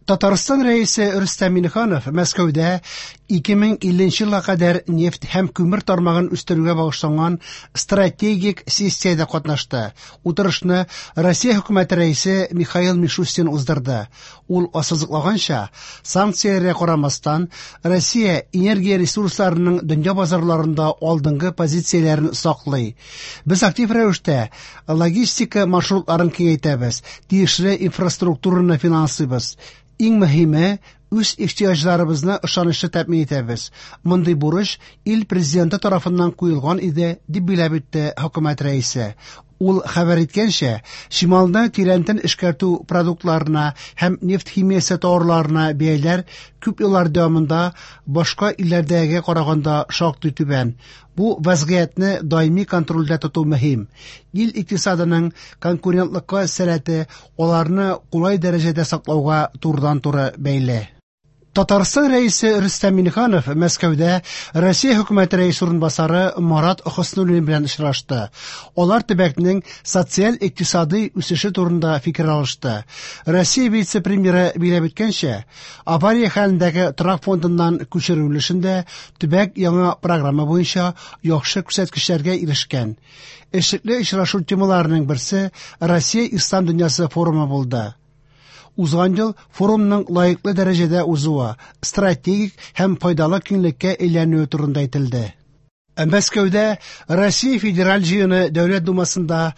Татарстан рәисе Рөстәм Миңнеханов Мәскәүдә 2050 елга кадәр нефть һәм күмер тармагын үстерүгә багышланган стратегик сессиядә катнашты. Утырышны Россия хөкүмәте рәисе Михаил Мишустин уздырды. Ул ассызыклаганча, санкцияләргә карамастан, Россия энергия ресурсларының дөнья базарларында алдынгы позицияләрен саклый. Без актив рәвештә логистика маршрутларын киңәйтәбез, тиешле инфраструктураны финансыйбыз. Иң мөһиме, үз ихтыяҗларыбызны ышанычлы тәэмин итәбез. Мондый бурыч ил президенты тарафыннан куелган иде, дип биләп үтте хөкүмәт рәисе. Ул хәбәр иткәнчә, Шималда тирәнтен эшкәртү продуктларына һәм нефть химиясе товарларына бәяләр күп еллар дәвамында башка илләрдәге караганда шактый түбән. Бу вазгыятьне даими контрольдә тоту мөһим. Ил икътисадының конкурентлыкка сәләте аларны кулай дәрәҗәдә саклауга турыдан-туры бәйле. Татарстан рәисе Рөстәм Миңнеханов Мәскәүдә Россия хөкүмәте рәисе урынбасары Марат Хөснуллин белән очрашты. Алар төбәкнең социаль-икътисади үсеше турында фикер алышты. Россия вице-премьеры биләп үткәнчә, авария хәлендәге торак фондыннан күчерү өлешендә төбәк яңа программа буенча яхшы күрсәткечләргә ирешкән. Эшлекле очрашу темаларының берсе Россия Ислам дөньясы форумы булды. Узган ел форумның лаеклы дәрәҗәдә узуы, стратегик һәм файдалы киңлеккә әйләнүе турында әйтелде. Мәскәүдә Россия Федераль җыены Дәүләт Думасында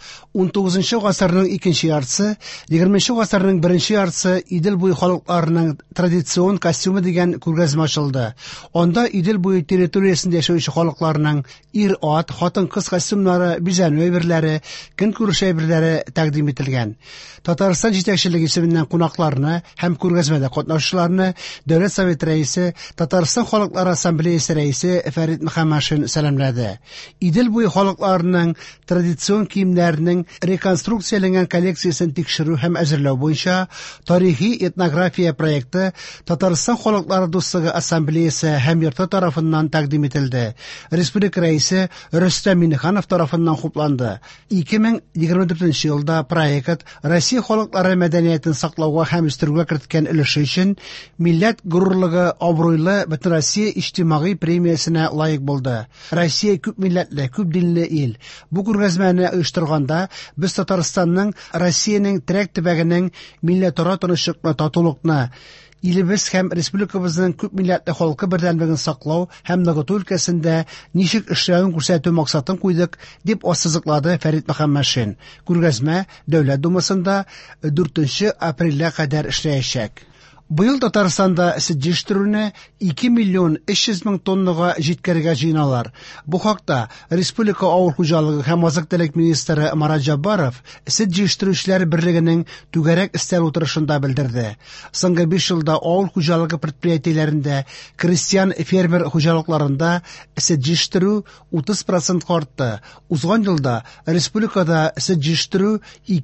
19 гасырның 2нче яртысы, 20 гасырның 1нче яртысы Идел буе халыкларының традицион костюмы дигән күргәзмә ачылды. Анда Идел буе территориясендә яшәүче халыкларның ир-ат, хатын-кыз костюмнары, бизәнү әйберләре, көнкүреш әйберләре тәкъдим ителгән. Татарстан җитәкчелеге исеменнән кунакларны һәм күргәзмәдә катнашучыларны Дәүләт Советы рәисе, Татарстан Халыклар Ассамблеясе рәисе Фәрит Мөхәммәтшин сәламләде. Идел буе халыкларының традицион киемнәренең реконструкцияланган коллекциясын тикшерү һәм әзерләү буенча тарихи этнография проекты Татарстан Халыклары Дуслыгы Ассамблеясе һәм йорты тарафыннан тәкъдим ителде. Республика рәисе Рөстәм Миңнеханов тарафыннан хупланды. 2024 елда проект Россия халыклары мәдәниятен саклауга һәм үстерүгә керткән өлеше өчен милләт горурлыгы абруйлы Бөтен Россия иҗтимагый премиясенә лаек булды. Россия күп милләтле, күп динле ил. Бу күргәзмәне оештырганда без Татарстанның, Россиянең терәк төбәгенең милләтара тынычлыкны, татулыкны, илебез һәм республикабызның күп милләтле халкы бердәмлеген саклау һәм ныгыту өлкәсендә ничек эшләвен күрсәтү максатын куйдык, дип ассызыклады Фәрит Мөхәммәтшин. Күргәзмә Дәүләт Думасында 4 апрельгә кадәр эшләячәк. Быел Татарстанда сөт җитештерүне 2,3 миллион тоннага җиткәргә җыеналар. Бу хакта Республика авыл хуҗалыгы һәм азык-төлек министры Марат Җаббаров сөт җитештерүчеләр берлегенең түгәрәк өстәл утырышында белдерде. Соңгы 5 елда авыл хуҗалыгы предприятиеләрендә, крестьян-фермер хуҗалыкларында сөт җитештерү 30% артты. Узган елда республикада сөт җитештерү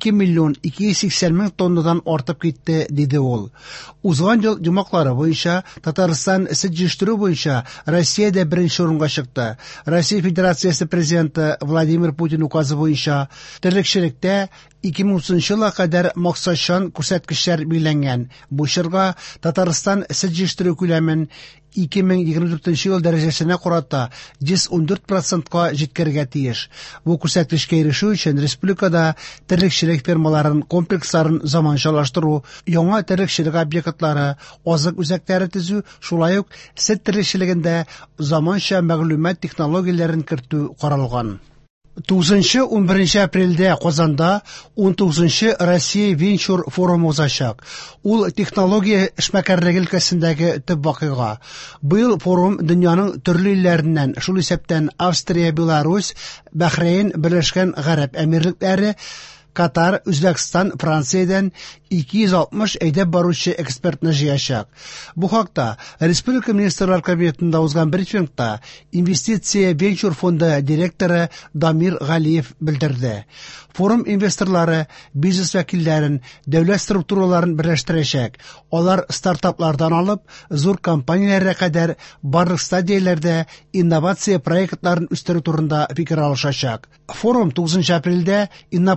2,280 тоннадан артып китте, диде ул. Узган ел җумаклары буенча Татарстан сөт җитештерү буенча Россиядә беренче урынга чыкты. Россия Федерациясе президенты Владимир Путин указы буенча терлекчелектә 2030 елга кадәр максатчан күрсәткечләр билгеләнгән. Бу чорга Татарстан сөт җитештерү күләмен 2024 ел дәрәҗәсенә карата 114%ка җиткәргә тиеш. Бу күрсәткечкә ирешү өчен республикада терлекчелек фермаларын, комплексларын заманчалаштыру, яңа терлекчелек объектлары, азык үзәкләре төзү, шулай ук сөт терлекчелегендә заманча мәгълүмат технологияләрен кертү каралган. 9-11 апрельдә Казанда 19 Россия Венчур форумы узачак. Ул технология эшмәкәрлеге өлкәсендәге төп вакыйга. Быел форум дөньяның төрле илләреннән, шул исәптән Австрия, Беларусь, Бәхрейн, Берләшкән Гарәп Әмирлекләре, Катар, Үзбәкстан, Франциядән 260 әйдәп баручы экспертны җыячак. Бу хакта Республика Министрлар Кабинетында узган брифингта Инвестиция Венчур фонды директоры Дамир Галиев белдерде. Форум инвесторлары бизнес вәкилләрен, дәүләт структураларын берләштерәчәк. Алар стартаплардан алып, зур компанияләргә кадәр барлык стадияләрдә инновация проектларын үстерү турында фикер алышачак. Форум 9 апрельдә Иннополиста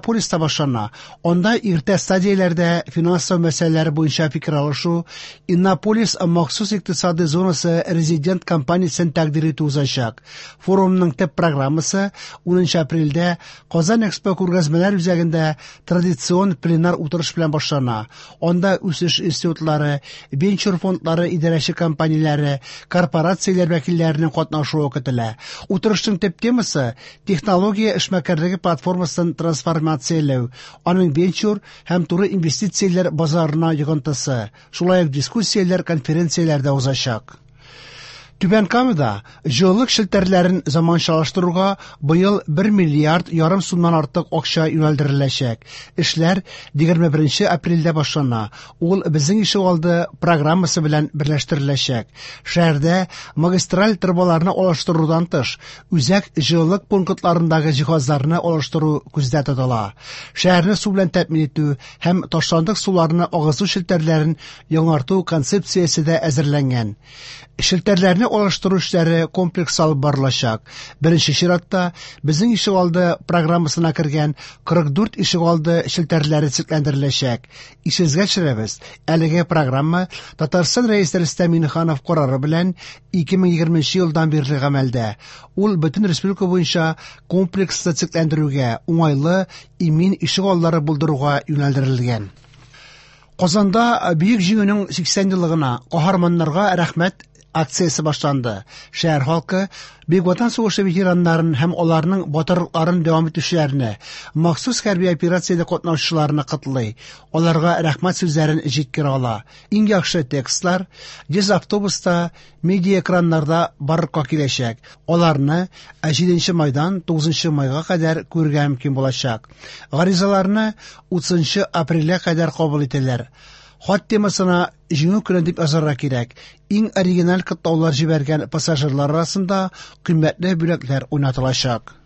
башлана. Анда иртә стадияләрдә финанслау мәсьәләләре буенча фикер алышу, Иннополис махсус икътисади зонасы резидент компаниясен тәкъдир итү узачак. Форумның төп программасы 10 апрельдә Казан Экспо күргәзмәләр үзәгендә традицион пленар утырыш белән башлана. Анда үсеш институтлары, венчур фондлары идарәче компанияләре, корпорацияләр вәкилләренең катнашуы көтелә. Утырышның төп темасы технология эшмәкәрлеге платформасын трансформацияләү, аның венчур һәм туры инвестицияләр базарына йогынтысы. Шулай ук дискуссияләр, конференцияләрдә узачак. Түбән Камада җылылык челтәрләрен заманчалаштыруга быел 1,5 миллиард сумнан артык акча юнәлдереләчәк. Эшләр 21 апрельдә башлана. Ул безнең ишегалды программасы белән берләштереләчәк. Шәһәрдә магистраль трубаларны алыштырудан тыш, үзәк җылылык пунктларындагы җиһазларны алыштыру күздә тотыла. Шәһәрне су белән тәэмин итү һәм ташландык суларны агызу челтәрләрен яңарту концепциясе дә әзерләнгән. Челтәрләрне алыштыру эшләре комплекс алып барылачак. Беренче чиратта безнең ишегалды программасына кергән 44 ишегалды челтәрләре цикләндереләчәк. Ишегезгә төшерәбез. Әлеге программа Татарстан рәисе Рөстәм Миңнеханов карары белән 2020 елдан бирле гамәлдә. Ул бөтен республика буенча комплексты цикләндерүгә, уңайлы, имин ишегаллары булдыруга юнәлдерелгән. Казанда бөек җиңүнең 80 еллыгына каһарманнарга рәхмәт акциясе башланды. Шәһәр халкы Бөек Ватан сугышы ветераннарын һәм аларның батырлыкларын дәвам итүчеләрне, махсус хәрби операциядә катнашучыларны котлый. Аларга рәхмәт сүзләрен җиткерә ала. Иң яхшы текстлар 100 автобуста, медиа экраннарда барырга киләчәк. Аларны 7 майдан 9 майга кадәр күрергә мөмкин булачак. Гаризаларны 30 апрельгә кадәр кабул ителәләр. Хат темасына җиңү көне дип язарга кирәк. Иң оригиналь кытлаулар җибәргән пассажирлар арасында кыйммәтле бүләкләр уйнатылачак.